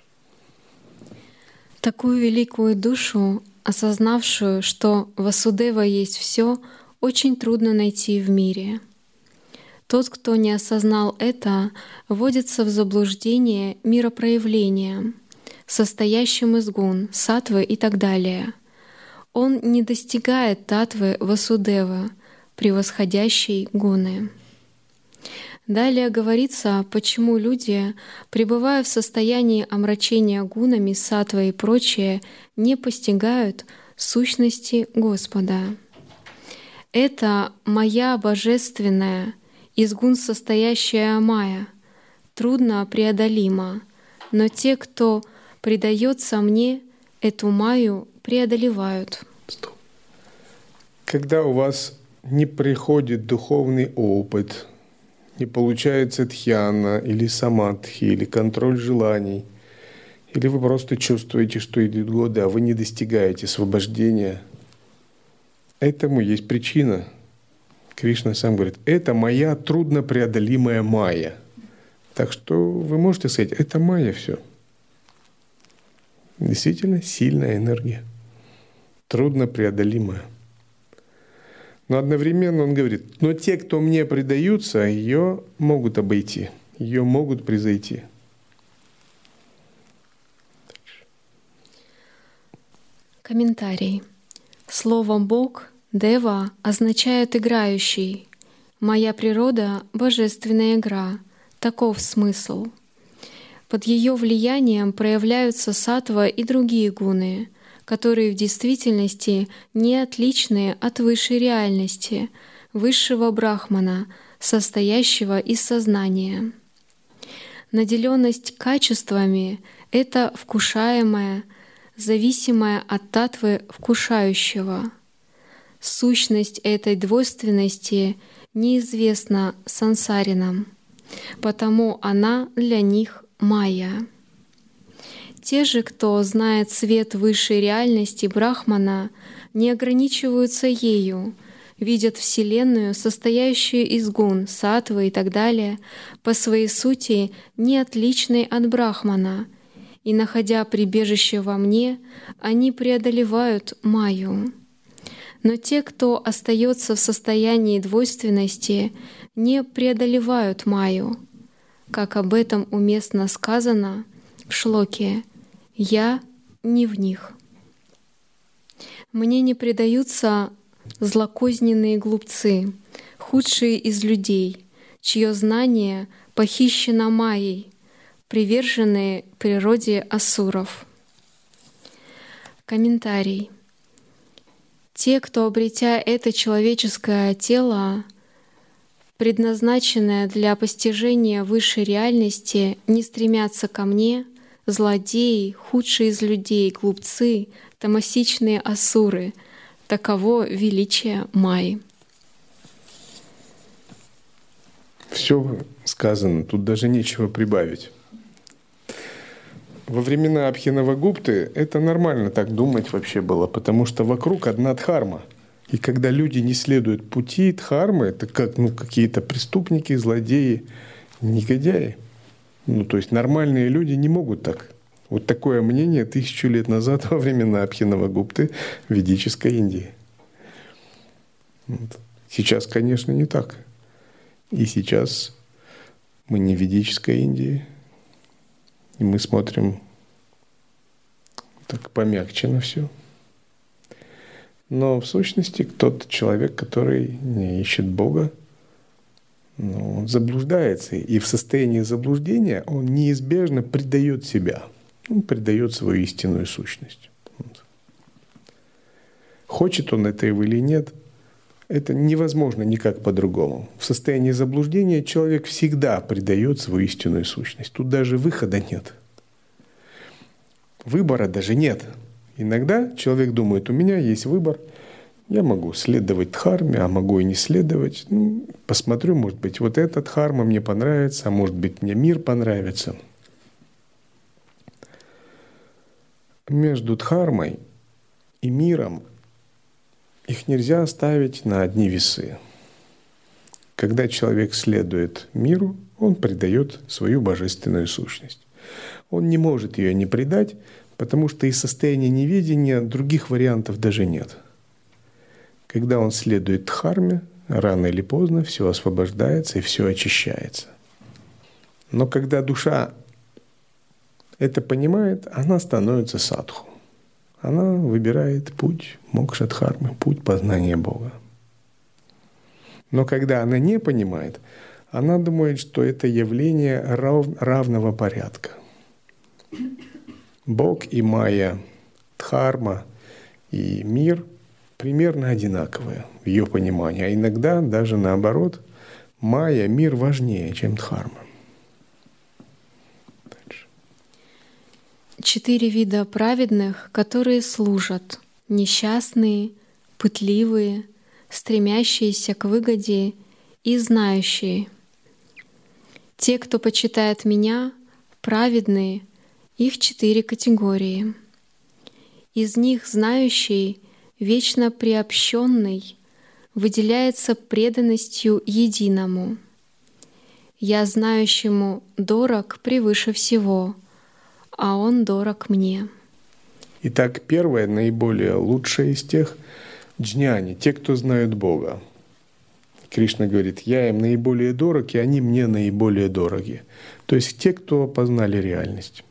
Такую великую душу, осознавшую, что Васудева есть все, очень трудно найти в мире. Тот, кто не осознал это, вводится в заблуждение миропроявлением, состоящим из гун, саттвы и так далее. Он не достигает татвы Васудевы, превосходящей гуны. Далее говорится, почему люди, пребывая в состоянии омрачения гунами, саттвой и прочее, не постигают сущности Господа. Это моя божественная, из гун состоящая майя, трудно преодолима, но те, кто предается мне, эту майю преодолевают. Когда у вас не приходит духовный опыт, не получается дхьяна, или самадхи, или контроль желаний, или вы просто чувствуете, что идут годы, а вы не достигаете освобождения, этому есть причина. Кришна сам говорит, это моя труднопреодолимая майя. Так что вы можете сказать, это майя все. Действительно сильная энергия, труднопреодолимая. Но одновременно он говорит, но те, кто мне предаются, ее могут обойти, ее могут превзойти. Комментарий. Слово «бог» «дева» означает «играющий». «Моя природа» — божественная игра. Таков смысл. Под ее влиянием проявляются саттва и другие гуны, которые в действительности не отличны от высшей реальности, высшего брахмана, состоящего из сознания. Наделенность качествами — это вкушаемое, зависимое от татвы вкушающего. Сущность этой двойственности неизвестна сансаринам, потому она для них майя. Те же, кто знает свет высшей реальности Брахмана, не ограничиваются ею, видят Вселенную, состоящую из гун, саттвы и так далее, по своей сути не отличной от Брахмана, и, находя прибежище во мне, они преодолевают майю. Но те, кто остается в состоянии двойственности, не преодолевают майю, как об этом уместно сказано в шлоке «Я не в них». Мне не предаются злокозненные глупцы, худшие из людей, чье знание похищено майей, приверженные природе асуров. Комментарий. Те, кто, обретя это человеческое тело, предназначенное для постижения высшей реальности, не стремятся ко мне, злодеи, худшие из людей, глупцы, тамасичные асуры. Таково величие майи. Все сказано, тут даже нечего прибавить. Во времена Абхинавагупты это нормально так думать вообще было, потому что вокруг одна дхарма. И когда люди не следуют пути дхармы, это как какие-то преступники, злодеи, негодяи. То есть нормальные люди не могут так. Вот такое мнение 1000 лет назад во времена Абхинавагупты в ведической Индии. Сейчас, конечно, не так. И сейчас мы не в ведической Индии. И мы смотрим так помягче на все. Но в сущности тот человек, который не ищет Бога, он заблуждается. И в состоянии заблуждения он неизбежно предает себя. Он предает свою истинную сущность. Хочет он этого или нет, это невозможно никак по-другому. В состоянии заблуждения человек всегда предает свою истинную сущность. Тут даже выхода нет. Выбора даже нет. Иногда человек думает, у меня есть выбор, я могу следовать дхарме, а могу и не следовать. Посмотрю, может быть, вот эта дхарма мне понравится, а может быть, мне мир понравится. Между дхармой и миром их нельзя ставить на одни весы. Когда человек следует миру, он предает свою божественную сущность. Он не может ее не предать, потому что из состояния неведения других вариантов даже нет. Когда он следует дхарме, рано или поздно все освобождается и все очищается. Но когда душа это понимает, она становится садху. Она выбирает путь мокша-дхармы, путь познания Бога. Но когда она не понимает, она думает, что это явление равного порядка. Бог и майя, дхарма и мир примерно одинаковые в ее понимании. А иногда даже наоборот, майя, мир важнее, чем дхарма. 4 вида праведных, которые служат: несчастные, пытливые, стремящиеся к выгоде и знающие. Те, кто почитает Меня, праведные, их 4 категории. Из них знающий, вечно приобщенный, выделяется преданностью единому. Я знающему дорог превыше всего, а он дорог мне. Итак, первое, наиболее лучшее из тех — джняни, те, кто знают Бога. Кришна говорит: «Я им наиболее дорог, и они мне наиболее дороги». То есть те, кто познали реальность.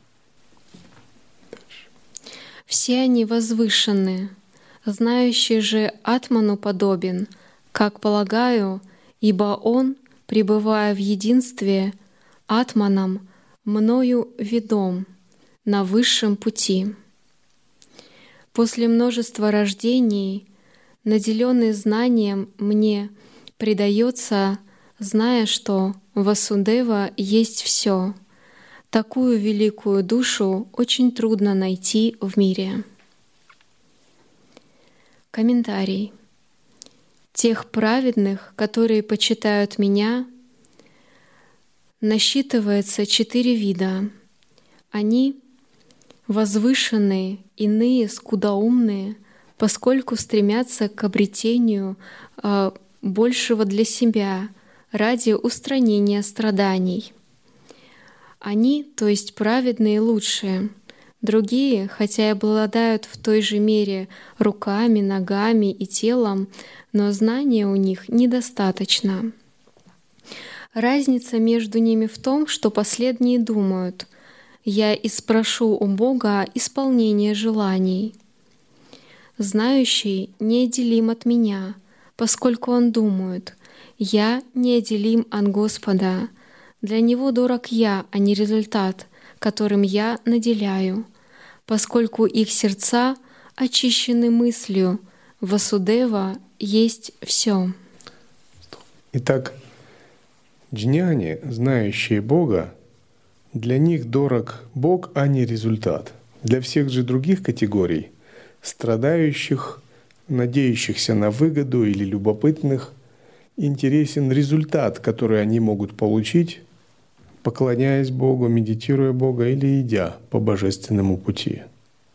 Все они возвышены, знающий же Атману подобен, как полагаю, ибо он, пребывая в единстве, Атманом, мною ведом, на высшем пути. После множества рождений, наделенный знанием мне предается, зная, что Васудева есть все. Такую великую душу очень трудно найти в мире. Комментарий. Тех праведных, которые почитают Меня, насчитывается 4 вида. Они возвышенные, иные скудоумные, поскольку стремятся к обретению большего для себя ради устранения страданий. Они, то есть праведные, лучшие. Другие, хотя и обладают в той же мере руками, ногами и телом, но знания у них недостаточно. Разница между ними в том, что последние думают: «Я и спрошу у Бога исполнение желаний». Знающий неотделим от Меня, поскольку он думает: «Я неотделим от Господа». Для него дорог Я, а не результат, которым Я наделяю, поскольку их сердца очищены мыслью «Васудева есть все». Итак, джняни, знающие Бога, для них дорог Бог, а не результат. Для всех же других категорий, страдающих, надеющихся на выгоду или любопытных, интересен результат, который они могут получить, поклоняясь Богу, медитируя Бога или идя по божественному пути.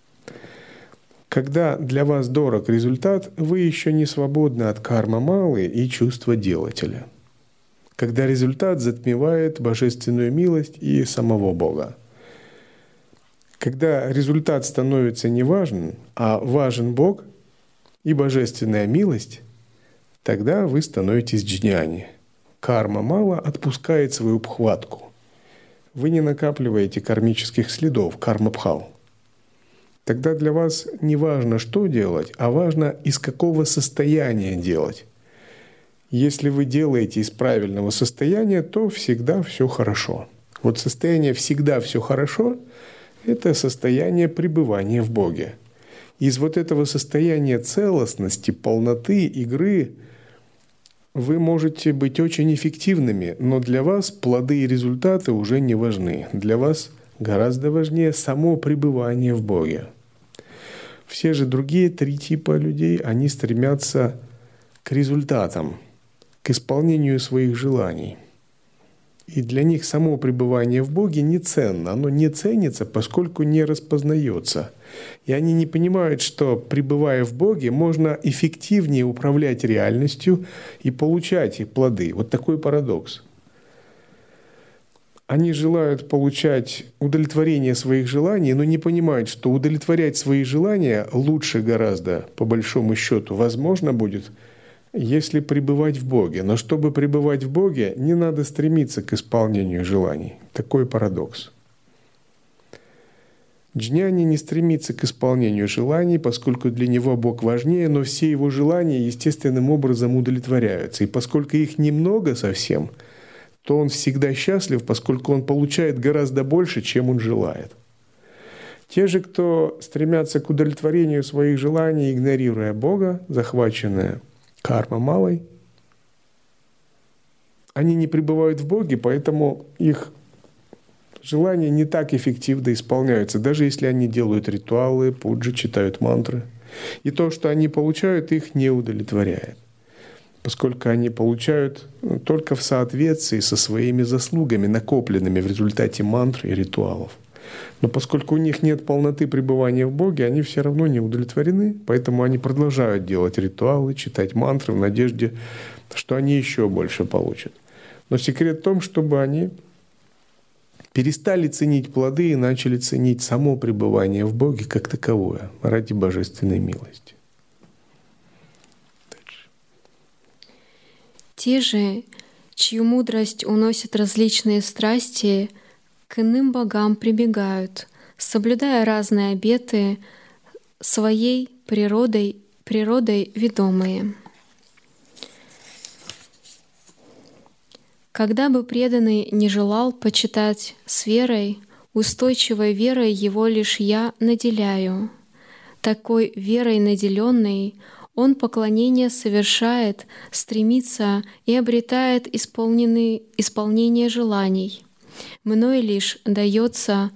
Когда для вас дорог результат, вы еще не свободны от кармы малы и чувства делателя. Когда результат затмевает божественную милость и самого Бога. Когда результат становится не важен, а важен Бог и божественная милость, тогда вы становитесь джняни. Карма мала отпускает свою пхватку. Вы не накапливаете кармических следов, карма-бхал. Тогда для вас не важно, что делать, а важно, из какого состояния делать. Если вы делаете из правильного состояния, то всегда все хорошо. Вот состояние «всегда все хорошо» — это состояние пребывания в Боге. Из вот этого состояния целостности, полноты, игры вы можете быть очень эффективными, но для вас плоды и результаты уже не важны. Для вас гораздо важнее само пребывание в Боге. Все же другие 3 типа людей, они стремятся к результатам, к исполнению своих желаний. И для них само пребывание в Боге не ценно. Оно не ценится, поскольку не распознается. И они не понимают, что, пребывая в Боге, можно эффективнее управлять реальностью и получать их плоды. Вот такой парадокс. Они желают получать удовлетворение своих желаний, но не понимают, что удовлетворять свои желания лучше гораздо, по большому счету, возможно будет, если пребывать в Боге. Но чтобы пребывать в Боге, не надо стремиться к исполнению желаний. Такой парадокс. Джняни не стремится к исполнению желаний, поскольку для него Бог важнее, но все его желания естественным образом удовлетворяются. И поскольку их немного совсем, то он всегда счастлив, поскольку он получает гораздо больше, чем он желает. Те же, кто стремятся к удовлетворению своих желаний, игнорируя Бога, захваченные карма малой, они не пребывают в Боге, поэтому их желания не так эффективно исполняются, даже если они делают ритуалы, пуджи, читают мантры. И то, что они получают, их не удовлетворяет. поскольку они получают только в соответствии со своими заслугами, накопленными в результате мантр и ритуалов. Но поскольку у них нет полноты пребывания в Боге, они все равно не удовлетворены, поэтому они продолжают делать ритуалы, читать мантры в надежде, что они еще больше получат. Но секрет в том, чтобы они перестали ценить плоды и начали ценить само пребывание в Боге как таковое, ради божественной милости. Те же, чью мудрость уносит различные страсти, к иным богам прибегают, соблюдая разные обеты, своей природой ведомые. Когда бы преданный не желал почитать с верой, устойчивой верой его лишь я наделяю. Такой верой наделенный он поклонение совершает, стремится и обретает исполнение желаний. Мной лишь даются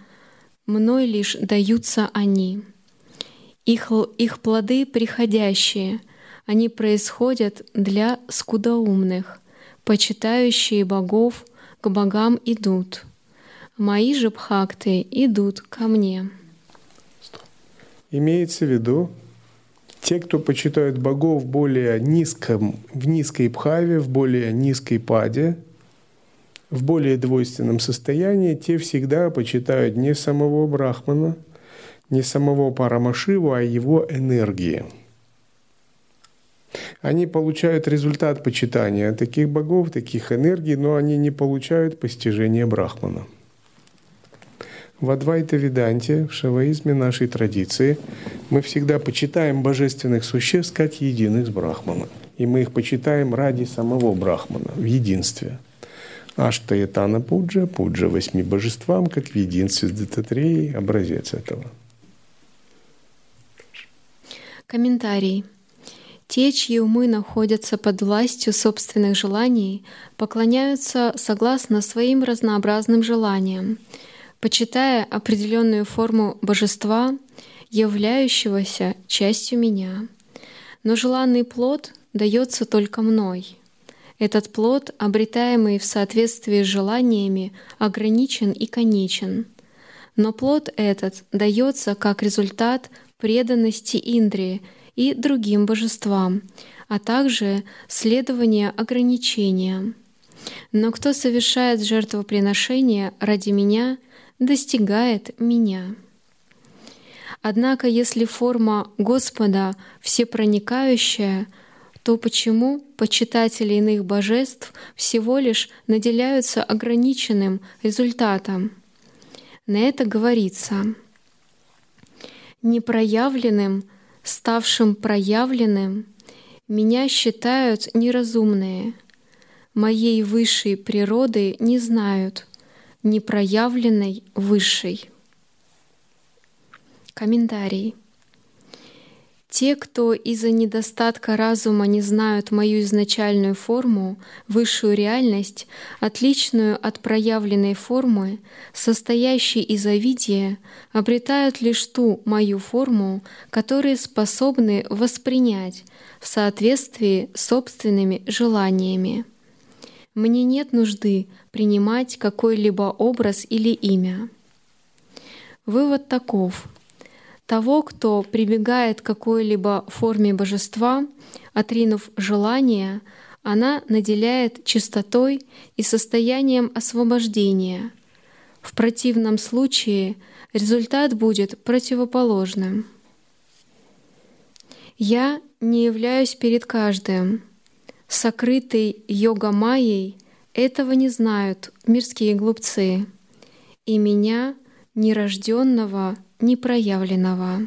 они. Их плоды приходящие, они происходят для скудоумных. Почитающие богов к богам идут. Мои же бхакты идут ко мне. Имеется в виду, те, кто почитают богов в низкой бхаве, в более низкой паде, в более двойственном состоянии, те всегда почитают не самого Брахмана, не самого Парамашиву, а его энергии. Они получают результат почитания таких богов, таких энергий, но они не получают постижения Брахмана. В Адвайта-веданте, в шаваизме нашей традиции, мы всегда почитаем божественных существ как единых с Брахманом. И мы их почитаем ради самого Брахмана, в единстве. Аштаятана пуджа, пуджа 8 божествам, как в единстве с Дататреей, образец этого. Комментарий. Те, чьи умы находятся под властью собственных желаний, поклоняются согласно своим разнообразным желаниям, почитая определенную форму божества, являющегося частью меня. Но желанный плод дается только мной. Этот плод, обретаемый в соответствии с желаниями, ограничен и конечен. Но плод этот дается как результат преданности Индрии и другим божествам, а также следования ограничения. Но кто совершает жертвоприношение ради меня, достигает меня. Однако, если форма Господа всепроникающая, то почему почитатели иных божеств всего лишь наделяются ограниченным результатом? На это говорится: непроявленным, ставшим проявленным, меня считают неразумные, моей высшей природы не знают, непроявленной высшей. Комментарий. Те, кто из-за недостатка разума не знают мою изначальную форму, высшую реальность, отличную от проявленной формы, состоящей из авидия, обретают лишь ту мою форму, которую способны воспринять в соответствии с собственными желаниями. Мне нет нужды принимать какой-либо образ или имя. Вывод таков. Того, кто прибегает к какой-либо форме божества, отринув желание, она наделяет чистотой и состоянием освобождения. В противном случае результат будет противоположным. Я не являюсь перед каждым. Сокрытой йога-майей этого не знают мирские глупцы, и меня, нерожденного, непроявленного.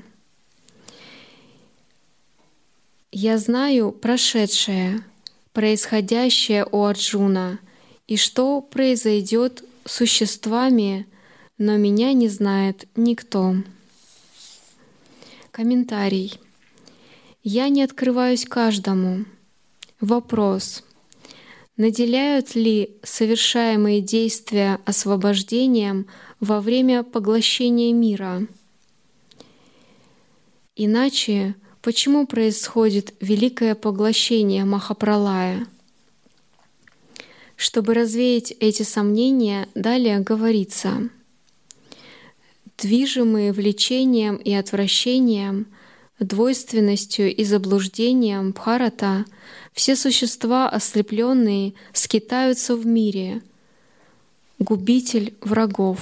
Я знаю прошедшее, происходящее у Арджуна, и что произойдет с существами, но меня не знает никто. Комментарий. Я не открываюсь каждому. Вопрос. Наделяют ли совершаемые действия освобождением во время поглощения мира? Иначе Почему происходит великое поглощение Махапралая? Чтобы развеять эти сомнения, далее говорится: движимые влечением и отвращением, двойственностью и заблуждением Бхарата, все существа, ослепленные, скитаются в мире, губитель врагов.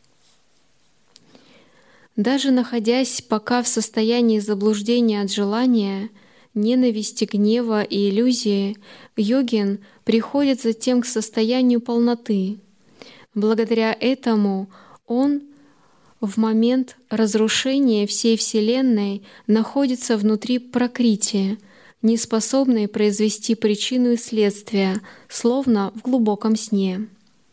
Даже находясь пока в состоянии заблуждения от желания, ненависти, гнева и иллюзии, йогин приходит затем к состоянию полноты. Благодаря этому он в момент разрушения всей Вселенной находится внутри пракрити, не способной произвести причину и следствие, словно в глубоком сне.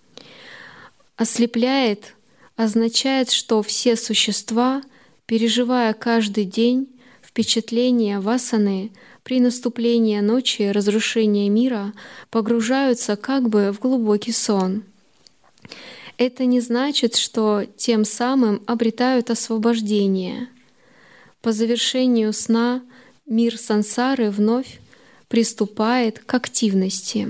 Ослепляет означает, что все существа, переживая каждый день впечатления васаны, при наступлении ночи разрушения мира, погружаются как бы в глубокий сон. Это не значит, что тем самым обретают освобождение. По завершению сна мир сансары вновь приступает к активности.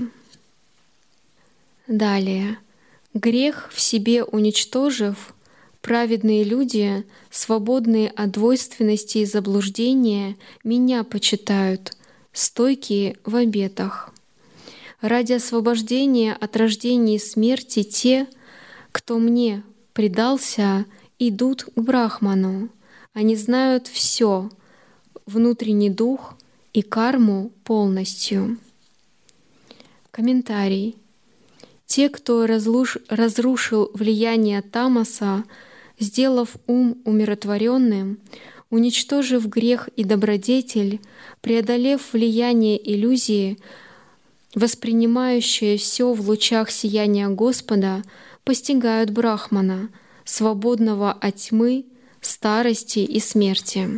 Далее. Грех в себе уничтожив, праведные люди, свободные от двойственности и заблуждения, Меня почитают, стойкие в обетах. Ради освобождения от рождения и смерти те, кто Мне предался, идут к Брахману. Они знают все, внутренний дух и карму полностью. Комментарий. Те, кто разрушил влияние тамаса, сделав ум умиротворенным, уничтожив грех и добродетель, преодолев влияние иллюзии, воспринимающие все в лучах сияния Господа, постигают Брахмана, свободного от тьмы, старости и смерти.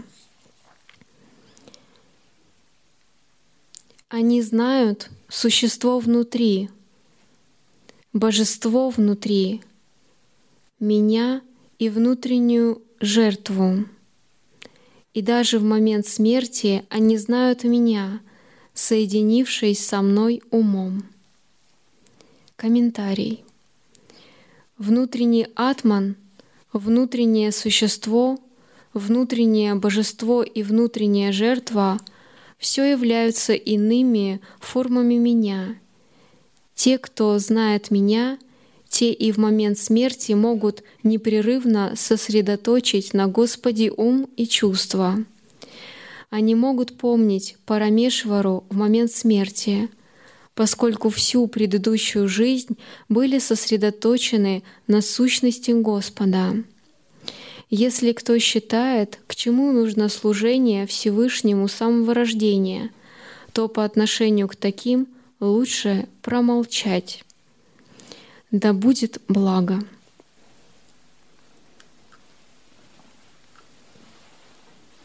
Они знают существо внутри, божество внутри, Меня и внутреннюю жертву. И даже в момент смерти они знают Меня, соединившись со Мной умом. Комментарий. Внутренний атман, внутреннее существо, внутреннее божество и внутренняя жертва — все являются иными формами Меня. Те, кто знает Меня, те и в момент смерти могут непрерывно сосредоточить на Господе ум и чувства. Они могут помнить Парамешвару в момент смерти, поскольку всю предыдущую жизнь были сосредоточены на сущности Господа. Если кто считает, к чему нужно служение Всевышнему с самого рождения, то по отношению к таким лучше промолчать. Да будет благо.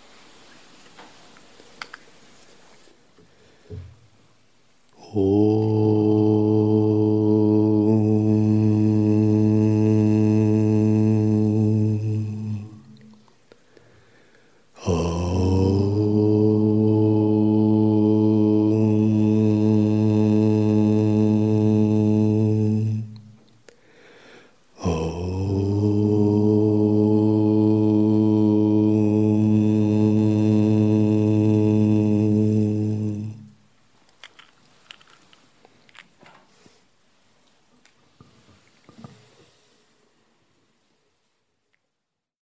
О